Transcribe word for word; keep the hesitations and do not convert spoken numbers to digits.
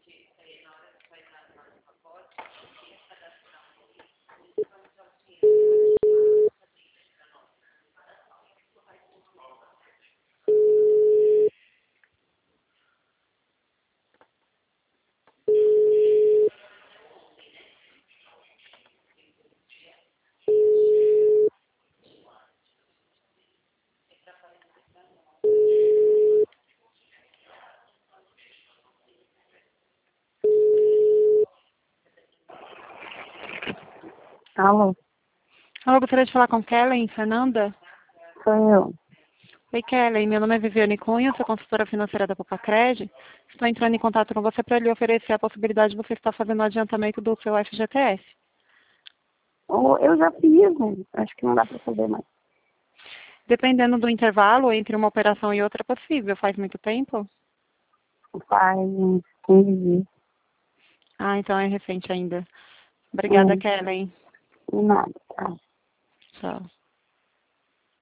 Alô, Alô, gostaria de falar com Kellen Fernanda? sou eu. Oi, Kellen. Meu nome é Viviane Cunha, sou consultora financeira da Popacred. Estou entrando em contato com você para lhe oferecer a possibilidade de você estar fazendo o adiantamento do seu F G T S. Ô, Eu já fiz, né? Acho que não dá para fazer mais. Dependendo do intervalo entre uma operação e outra, é possível. Faz muito tempo? Faz uns quinze dias. Ah, então é recente ainda. Obrigada, Hum, Kellen. nada, tá. Tchau.